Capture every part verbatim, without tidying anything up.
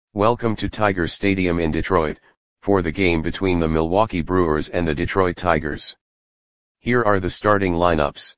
Welcome to Tiger Stadium in Detroit, for the game between the Milwaukee Brewers and the Detroit Tigers. Here are the starting lineups.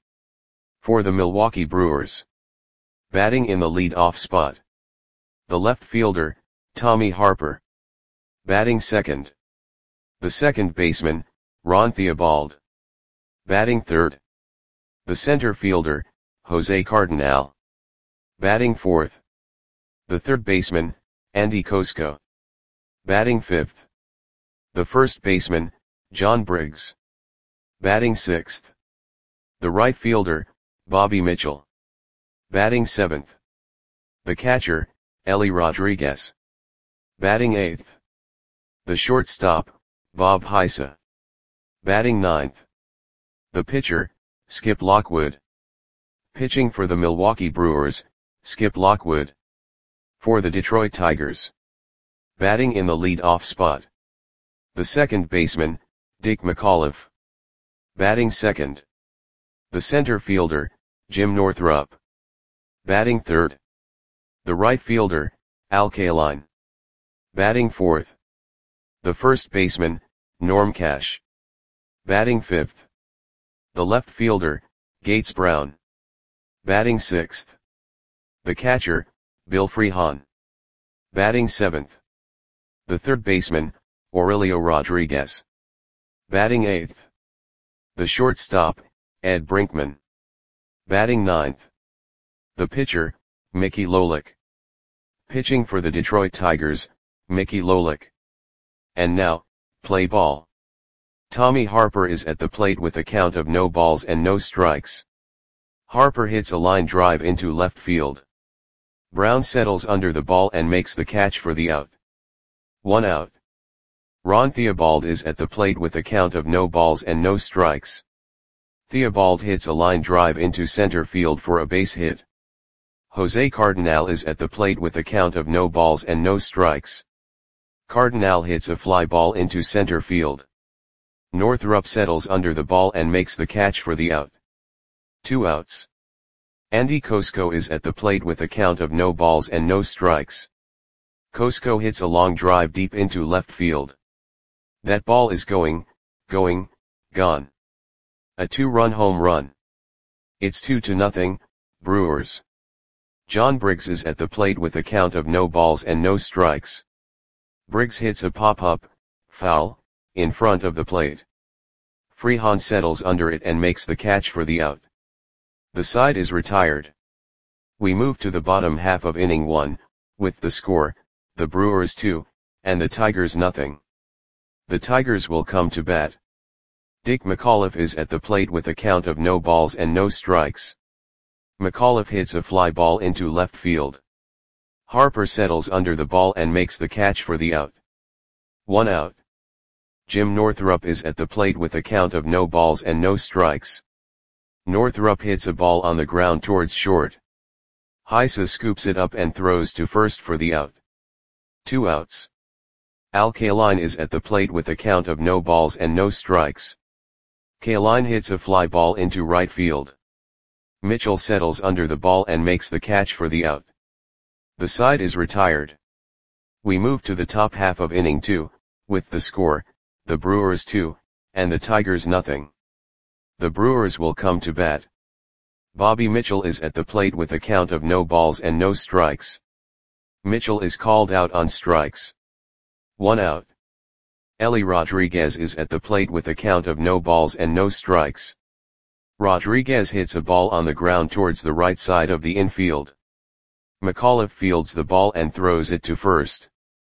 For the Milwaukee Brewers. Batting in the lead-off spot. The left fielder, Tommy Harper. Batting second. The second baseman, Ron Theobald. Batting third. The center fielder, Jose Cardinal. Batting fourth. The third baseman, Andy Kosko. Batting fifth. The first baseman, John Briggs. Batting sixth. The right fielder, Bobby Mitchell. Batting seventh. The catcher, Ellie Rodriguez. Batting eighth. The shortstop, Bob Heisa. Batting ninth. The pitcher, Skip Lockwood. Pitching for the Milwaukee Brewers, Skip Lockwood. For the Detroit Tigers. Batting in the lead-off spot. The second baseman, Dick McAuliffe. Batting second. The center fielder, Jim Northrup. Batting third. The right fielder, Al Kaline. Batting fourth. The first baseman, Norm Cash. Batting fifth. The left fielder, Gates Brown. Batting sixth. The catcher, Bill Freehan. Batting seventh. The third baseman, Aurelio Rodriguez. Batting eighth. The shortstop, Ed Brinkman. Batting ninth. The pitcher, Mickey Lolich. Pitching for the Detroit Tigers, Mickey Lolich. And now, play ball. Tommy Harper is at the plate with a count of no balls and no strikes. Harper hits a line drive into left field. Brown settles under the ball and makes the catch for the out. One out. Ron Theobald is at the plate with a count of no balls and no strikes. Theobald hits a line drive into center field for a base hit. Jose Cardinal is at the plate with a count of no balls and no strikes. Cardinal hits a fly ball into center field. Northrup settles under the ball and makes the catch for the out. Two outs. Andy Kosko is at the plate with a count of no balls and no strikes. Kosko hits a long drive deep into left field. That ball is going, going, gone. A two-run home run. It's two to nothing, Brewers. John Briggs is at the plate with a count of no balls and no strikes. Briggs hits a pop-up, foul, in front of the plate. Freehan settles under it and makes the catch for the out. The side is retired. We move to the bottom half of inning one, with the score, the Brewers two, and the Tigers nothing. The Tigers will come to bat. Dick McAuliffe is at the plate with a count of no balls and no strikes. McAuliffe hits a fly ball into left field. Harper settles under the ball and makes the catch for the out. One out. Jim Northrup is at the plate with a count of no balls and no strikes. Northrup hits a ball on the ground towards short. Heisa scoops it up and throws to first for the out. Two outs. Al Kaline is at the plate with a count of no balls and no strikes. Kaline hits a fly ball into right field. Mitchell settles under the ball and makes the catch for the out. The side is retired. We move to the top half of inning two, with the score, the Brewers two, and the Tigers nothing. The Brewers will come to bat. Bobby Mitchell is at the plate with a count of no balls and no strikes. Mitchell is called out on strikes. One out. Ellie Rodriguez is at the plate with a count of no balls and no strikes. Rodriguez hits a ball on the ground towards the right side of the infield. McAuliffe fields the ball and throws it to first.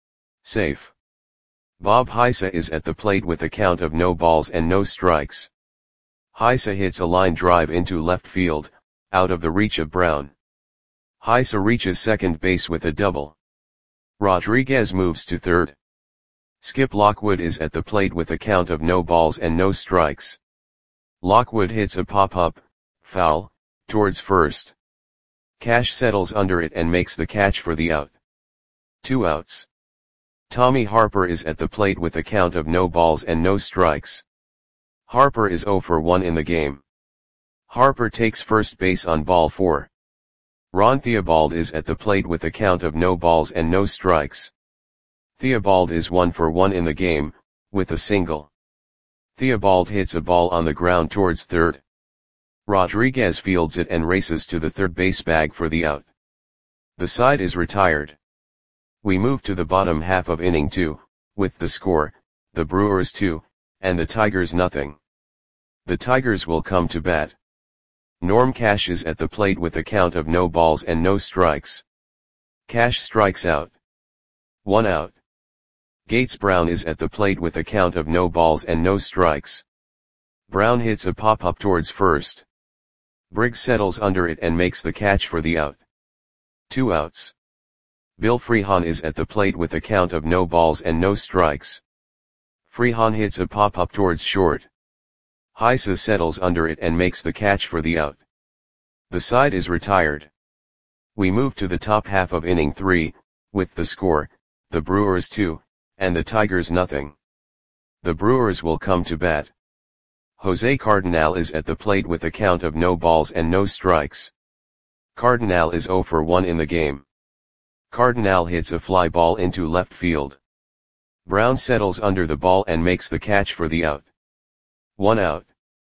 Safe. Bob Heisa is at the plate with a count of no balls and no strikes. Heisa hits a line drive into left field, out of the reach of Brown. Heisa reaches second base with a double. Rodriguez moves to third. Skip Lockwood is at the plate with a count of no balls and no strikes. Lockwood hits a pop-up, foul, towards first. Cash settles under it and makes the catch for the out. Two outs. Tommy Harper is at the plate with a count of no balls and no strikes. Harper is zero for one in the game. Harper takes first base on ball four. Ron Theobald is at the plate with a count of no balls and no strikes. Theobald is one for one in the game, with a single. Theobald hits a ball on the ground towards third. Rodriguez fields it and races to the third base bag for the out. The side is retired. We move to the bottom half of inning two, with the score, the Brewers two, and the Tigers nothing. The Tigers will come to bat. Norm Cash is at the plate with a count of no balls and no strikes. Cash strikes out. One out. Gates Brown is at the plate with a count of no balls and no strikes. Brown hits a pop-up towards first. Briggs settles under it and makes the catch for the out. Two outs. Bill Freehan is at the plate with a count of no balls and no strikes. Freehan hits a pop-up towards short. Heisa settles under it and makes the catch for the out. The side is retired. We move to the top half of inning three, with the score, the Brewers two, and the Tigers nothing. The Brewers will come to bat. Jose Cardinal is at the plate with a count of no balls and no strikes. Cardinal is zero for one in the game. Cardinal hits a fly ball into left field. Brown settles under the ball and makes the catch for the out. One out.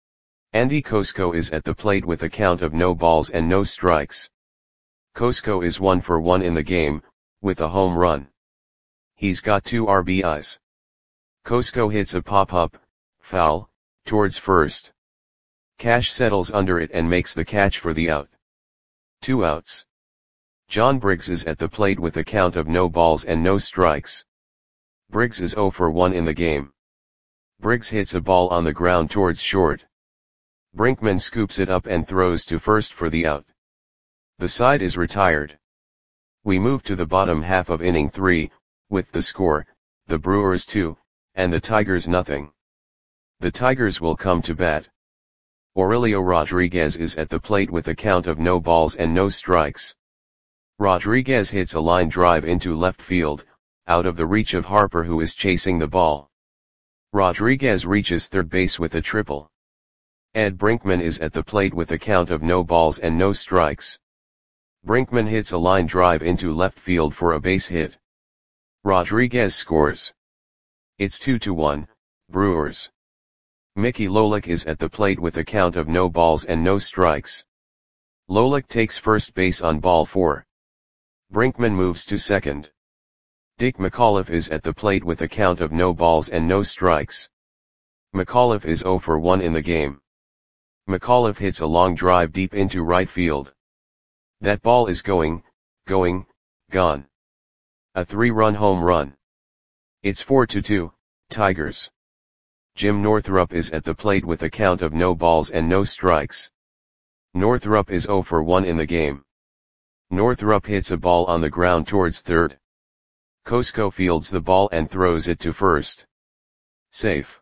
Andy Cosco is at the plate with a count of no balls and no strikes. Cosco is one for one in the game, with a home run. He's got two R B Is. Cosco hits a pop-up, foul, towards first. Cash settles under it and makes the catch for the out. Two outs. John Briggs is at the plate with a count of no balls and no strikes. Briggs is zero for one in the game. Briggs hits a ball on the ground towards short. Brinkman scoops it up and throws to first for the out. The side is retired. We move to the bottom half of inning three, with the score, the Brewers two, and the Tigers nothing. The Tigers will come to bat. Aurelio Rodriguez is at the plate with a count of no balls and no strikes. Rodriguez hits a line drive into left field, out of the reach of Harper who is chasing the ball. Rodriguez reaches third base with a triple. Ed Brinkman is at the plate with a count of no balls and no strikes. Brinkman hits a line drive into left field for a base hit. Rodriguez scores. It's two to one, Brewers. Mickey Lolich is at the plate with a count of no balls and no strikes. Lolich takes first base on ball four. Brinkman moves to second. Dick McAuliffe is at the plate with a count of no balls and no strikes. McAuliffe is zero for one in the game. McAuliffe hits a long drive deep into right field. That ball is going, going, gone. A three-run home run. It's four to two, Tigers. Jim Northrup is at the plate with a count of no balls and no strikes. Northrup is zero for one in the game. Northrup hits a ball on the ground towards third. Cosco fields the ball and throws it to first. Safe.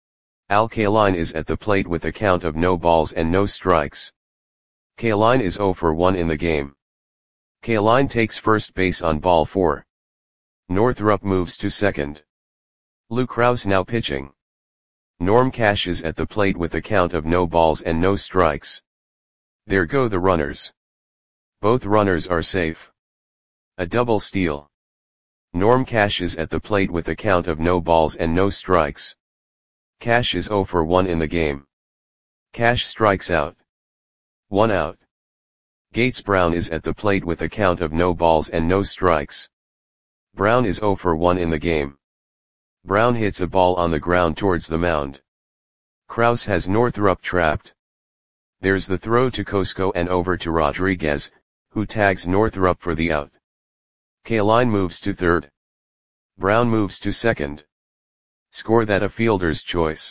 Al Kaline is at the plate with a count of no balls and no strikes. Kaline is zero for one in the game. Kaline takes first base on ball four. Northrup moves to second. Lou Krause now pitching. Norm Cash is at the plate with a count of no balls and no strikes. There go the runners. Both runners are safe. A double steal. Norm Cash is at the plate with a count of no balls and no strikes. Cash is zero for one in the game. Cash strikes out. One out. Gates Brown is at the plate with a count of no balls and no strikes. Brown is zero for one in the game. Brown hits a ball on the ground towards the mound. Krause has Northrup trapped. There's the throw to Cosco and over to Rodriguez, who tags Northrup for the out. Kaline moves to third. Brown moves to second. Score that a fielder's choice.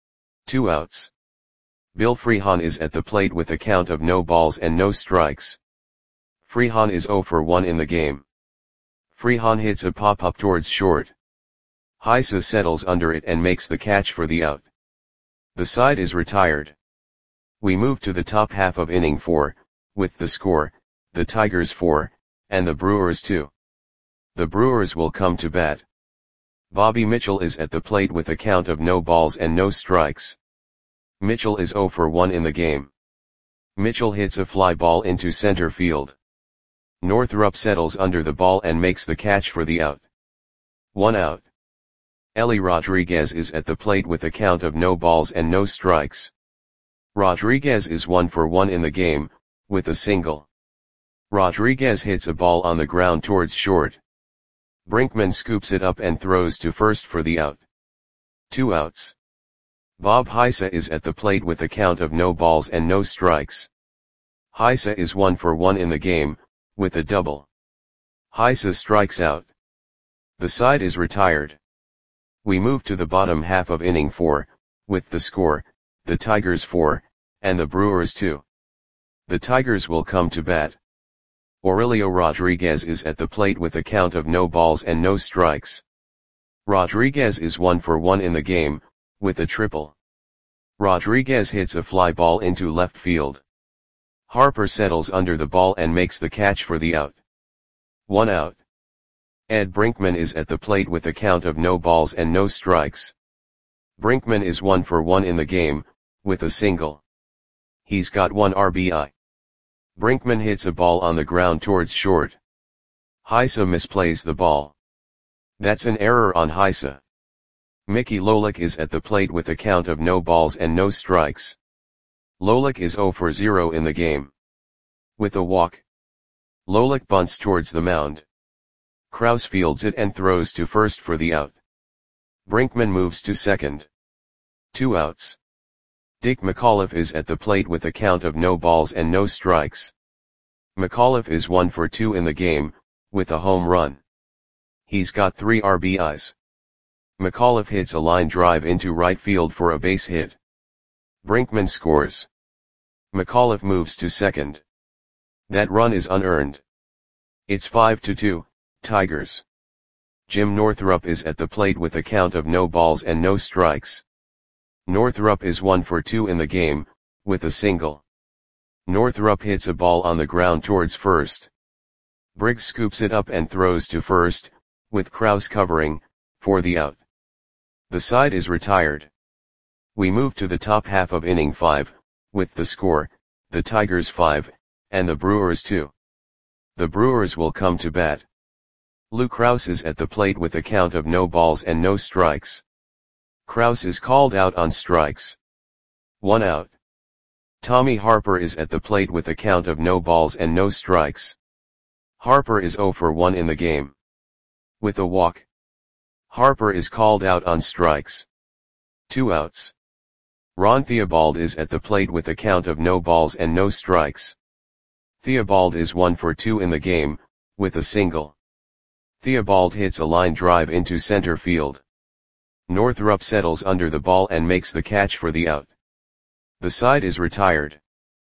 Two outs. Bill Freehan is at the plate with a count of no balls and no strikes. Freehan is zero for one in the game. Freehan hits a pop-up towards short. Heisa settles under it and makes the catch for the out. The side is retired. We move to the top half of inning four, with the score, the Tigers four, and the Brewers two. The Brewers will come to bat. Bobby Mitchell is at the plate with a count of no balls and no strikes. Mitchell is zero for one in the game. Mitchell hits a fly ball into center field. Northrup settles under the ball and makes the catch for the out. one out. Eli Rodriguez is at the plate with a count of no balls and no strikes. Rodriguez is one for one in the game, with a single. Rodriguez hits a ball on the ground towards short. Brinkman scoops it up and throws to first for the out. Two outs. Bob Heisa is at the plate with a count of no balls and no strikes. Heisa is one for one in the game, with a double. Heisa strikes out. The side is retired. We move to the bottom half of inning four, with the score, the Tigers four, and the Brewers two. The Tigers will come to bat. Aurelio Rodriguez is at the plate with a count of no balls and no strikes. Rodriguez is one for one in the game, with a triple. Rodriguez hits a fly ball into left field. Harper settles under the ball and makes the catch for the out. One out. Ed Brinkman is at the plate with a count of no balls and no strikes. Brinkman is one for one in the game, with a single. He's got one R B I. Brinkman hits a ball on the ground towards short. Heisa misplays the ball. That's an error on Heisa. Mickey Lolich is at the plate with a count of no balls and no strikes. Lolich is zero for zero in the game. With a walk. Lolich bunts towards the mound. Kraus fields it and throws to first for the out. Brinkman moves to second. Two outs. Dick McAuliffe is at the plate with a count of no balls and no strikes. McAuliffe is one for two in the game, with a home run. He's got three R B Is. McAuliffe hits a line drive into right field for a base hit. Brinkman scores. McAuliffe moves to second. That run is unearned. It's five to two, Tigers. Jim Northrup is at the plate with a count of no balls and no strikes. Northrup is one for two in the game, with a single. Northrup hits a ball on the ground towards first. Briggs scoops it up and throws to first, with Kraus covering, for the out. The side is retired. We move to the top half of inning five, with the score, the Tigers five, and the Brewers two. The Brewers will come to bat. Lou Kraus is at the plate with a count of no balls and no strikes. Kraus is called out on strikes. One out. Tommy Harper is at the plate with a count of no balls and no strikes. Harper is zero for one in the game. With a walk. Harper is called out on strikes. Two outs. Ron Theobald is at the plate with a count of no balls and no strikes. Theobald is one for two in the game, with a single. Theobald hits a line drive into center field. Northrup settles under the ball and makes the catch for the out. The side is retired.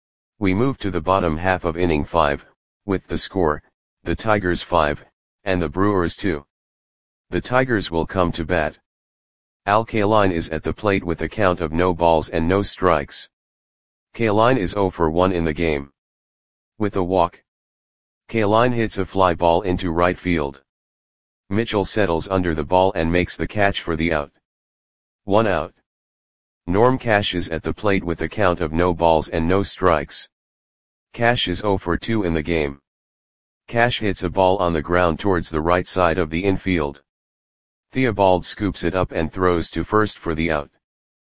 We move to the bottom half of inning five, with the score, the Tigers five, and the Brewers two. The Tigers will come to bat. Al Kaline is at the plate with a count of no balls and no strikes. Kaline is zero for one in the game. With a walk. Kaline hits a fly ball into right field. Mitchell settles under the ball and makes the catch for the out. One out. Norm Cash is at the plate with a count of no balls and no strikes. Cash is zero for two in the game. Cash hits a ball on the ground towards the right side of the infield. Theobald scoops it up and throws to first for the out.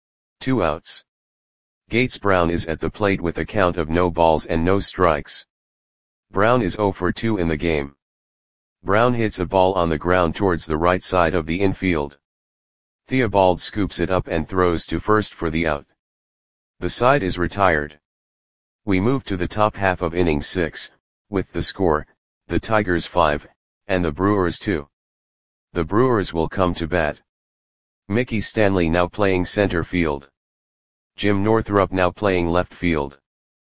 Two outs. Gates Brown is at the plate with a count of no balls and no strikes. Brown is zero for two in the game. Brown hits a ball on the ground towards the right side of the infield. Theobald scoops it up and throws to first for the out. The side is retired. We move to the top half of inning six, with the score, the Tigers five, and the Brewers two. The Brewers will come to bat. Mickey Stanley now playing center field. Jim Northrup now playing left field.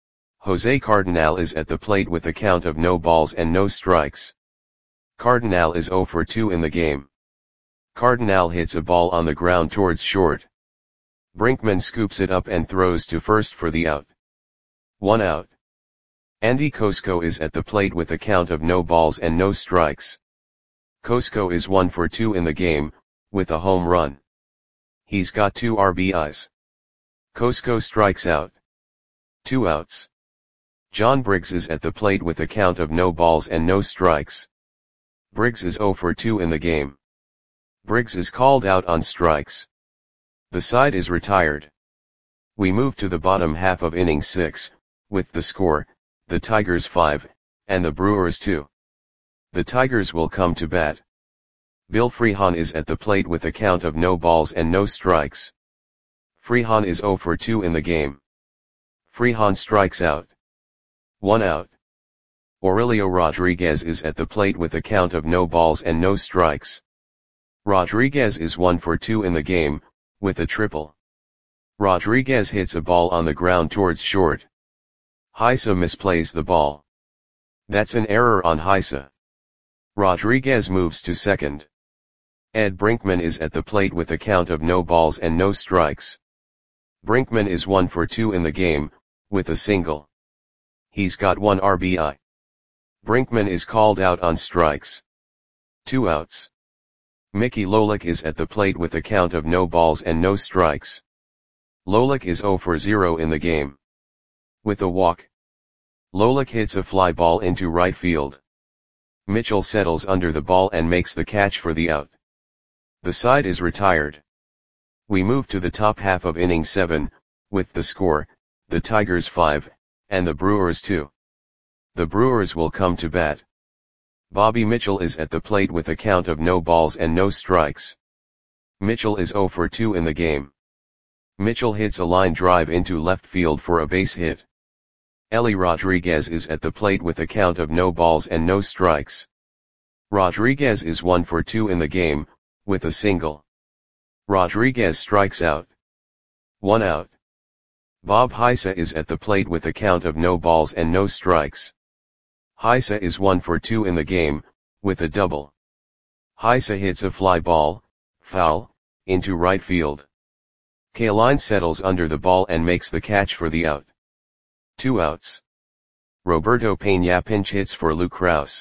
Jose Cardinal is at the plate with a count of no balls and no strikes. Cardinal is zero for two in the game. Cardinal hits a ball on the ground towards short. Brinkman scoops it up and throws to first for the out. One out. Andy Kosko is at the plate with a count of no balls and no strikes. Kosko is one for two in the game, with a home run. He's got two R B Is. Kosko strikes out. Two outs. John Briggs is at the plate with a count of no balls and no strikes. Briggs is zero for two in the game. Briggs is called out on strikes. The side is retired. We move to the bottom half of inning six, with the score, the Tigers five, and the Brewers two. The Tigers will come to bat. Bill Freehan is at the plate with a count of no balls and no strikes. Freehan is oh for two in the game. Freehan strikes out. One out. Aurelio Rodriguez is at the plate with a count of no balls and no strikes. Rodriguez is one for two in the game, with a triple. Rodriguez hits a ball on the ground towards short. Heisa misplays the ball. That's an error on Heisa. Rodriguez moves to second. Ed Brinkman is at the plate with a count of no balls and no strikes. Brinkman is one for two in the game, with a single. He's got one R B I. Brinkman is called out on strikes. Two outs. Mickey Lolich is at the plate with a count of no balls and no strikes. Lolich is oh for zero in the game. With a walk. Lolich hits a fly ball into right field. Mitchell settles under the ball and makes the catch for the out. The side is retired. We move to the top half of inning seven, with the score, the Tigers five, and the Brewers two. The Brewers will come to bat. Bobby Mitchell is at the plate with a count of no balls and no strikes. Mitchell is oh for two in the game. Mitchell hits a line drive into left field for a base hit. Ellie Rodriguez is at the plate with a count of no balls and no strikes. Rodriguez is one for two in the game, with a single. Rodriguez strikes out. One out. Bob Heisa is at the plate with a count of no balls and no strikes. Heisa is one for two in the game, with a double. Heisa hits a fly ball, foul, into right field. Kaline settles under the ball and makes the catch for the out. Two outs. Roberto Peña pinch hits for Lou Krause.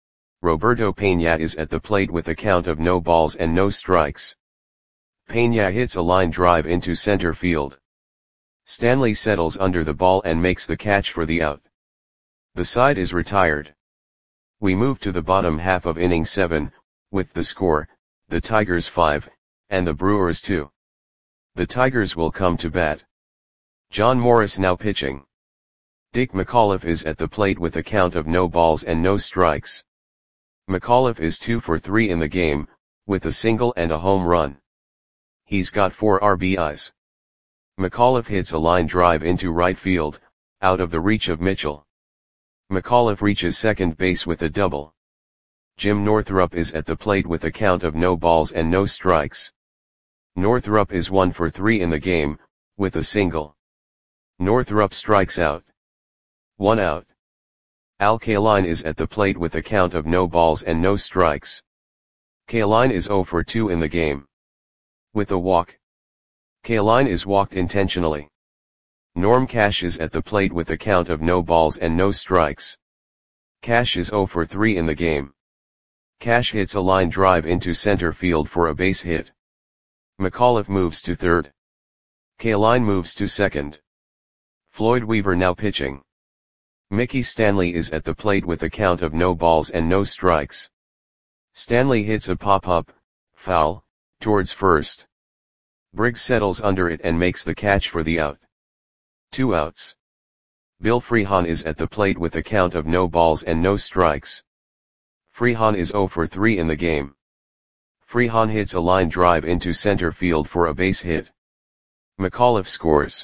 Roberto Peña is at the plate with a count of no balls and no strikes. Peña hits a line drive into center field. Stanley settles under the ball and makes the catch for the out. The side is retired. We move to the bottom half of inning seven, with the score, the Tigers five, and the Brewers two. The Tigers will come to bat. John Morris now pitching. Dick McAuliffe is at the plate with a count of no balls and no strikes. McAuliffe is two for three in the game, with a single and a home run. He's got four R B Is. McAuliffe hits a line drive into right field, out of the reach of Mitchell. McAuliffe reaches second base with a double. Jim Northrup is at the plate with a count of no balls and no strikes. Northrup is one for three in the game, with a single. Northrup strikes out. One out. Al Kaline is at the plate with a count of no balls and no strikes. Kaline is oh for two in the game. With a walk. Kaline is walked intentionally. Norm Cash is at the plate with a count of no balls and no strikes. Cash is oh for three in the game. Cash hits a line drive into center field for a base hit. McAuliffe moves to third. Kaline moves to second. Floyd Weaver now pitching. Mickey Stanley is at the plate with a count of no balls and no strikes. Stanley hits a pop-up, foul, towards first. Briggs settles under it and makes the catch for the out. Two outs. Bill Freehan is at the plate with a count of no balls and no strikes. Freehan is oh for three in the game. Freehan hits a line drive into center field for a base hit. McAuliffe scores.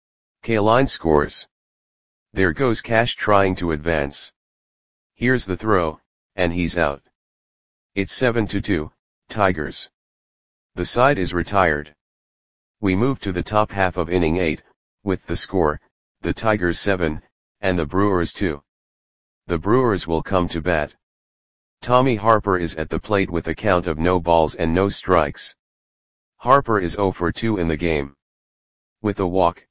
Kaline scores. There goes Cash trying to advance. Here's the throw, and he's out. It's seven to two, Tigers. The side is retired. We move to the top half of inning eight, with the score, the Tigers seven, and the Brewers two. The Brewers will come to bat. Tommy Harper is at the plate with a count of no balls and no strikes. Harper is oh for two in the game. With a walk.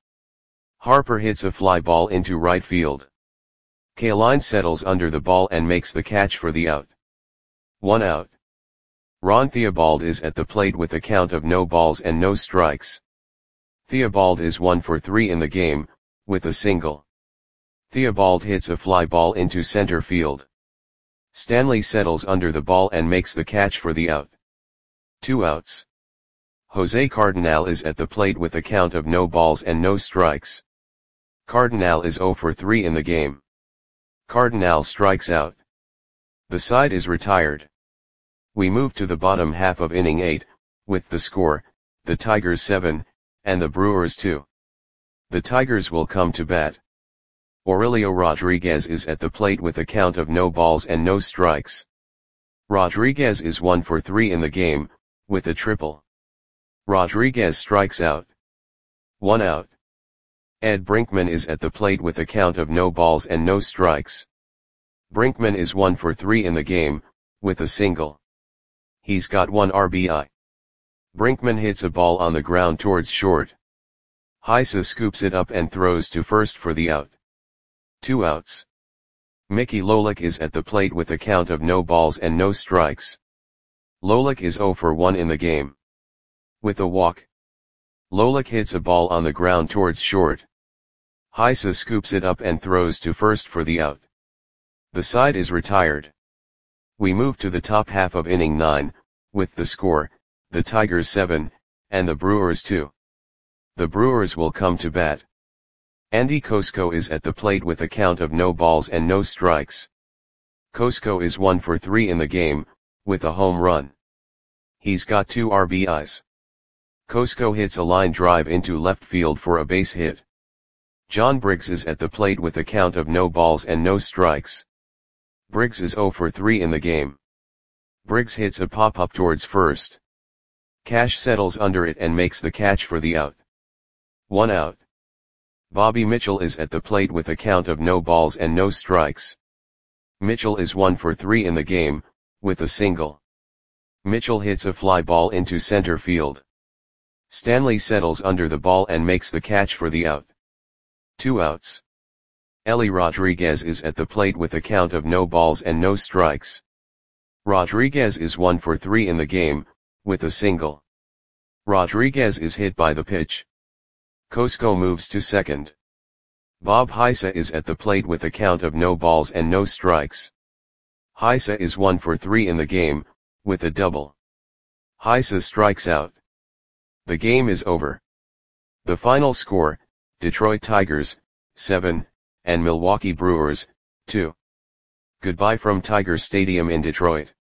Harper hits a fly ball into right field. Kaline settles under the ball and makes the catch for the out. One out. Ron Theobald is at the plate with a count of no balls and no strikes. Theobald is one for three in the game, with a single. Theobald hits a fly ball into center field. Stanley settles under the ball and makes the catch for the out. Two outs. Jose Cardinal is at the plate with a count of no balls and no strikes. Cardinal is zero for three in the game. Cardinal strikes out. The side is retired. We move to the bottom half of inning eight, with the score, the Tigers seven, and the Brewers two. The Tigers will come to bat. Aurelio Rodriguez is at the plate with a count of no balls and no strikes. Rodriguez is one for three in the game, with a triple. Rodriguez strikes out. One out. Ed Brinkman is at the plate with a count of no balls and no strikes. Brinkman is one for three in the game, with a single. He's got one R B I. Brinkman hits a ball on the ground towards short. Heisa scoops it up and throws to first for the out. Two outs. Mickey Lolich is at the plate with a count of no balls and no strikes. Lolich is zero for one in the game. With a walk. Lolich hits a ball on the ground towards short. Heisa scoops it up and throws to first for the out. The side is retired. We move to the top half of inning nine, with the score, the Tigers seven, and the Brewers two. The Brewers will come to bat. Andy Cosco is at the plate with a count of no balls and no strikes. Cosco is one for three in the game, with a home run. He's got two R B Is. Cosco hits a line drive into left field for a base hit. John Briggs is at the plate with a count of no balls and no strikes. Briggs is zero for three in the game. Briggs hits a pop-up towards first. Cash settles under it and makes the catch for the out. One out. Bobby Mitchell is at the plate with a count of no balls and no strikes. Mitchell is one for three in the game, with a single. Mitchell hits a fly ball into center field. Stanley settles under the ball and makes the catch for the out. Two outs. Ellie Rodriguez is at the plate with a count of no balls and no strikes. Rodriguez is one for three in the game, with a single. Rodriguez is hit by the pitch. Cosco moves to second. Bob Heisa is at the plate with a count of no balls and no strikes. Heisa is one for three in the game, with a double. Heisa strikes out. The game is over. The final score, Detroit Tigers, seven, and Milwaukee Brewers, two. Goodbye from Tiger Stadium in Detroit.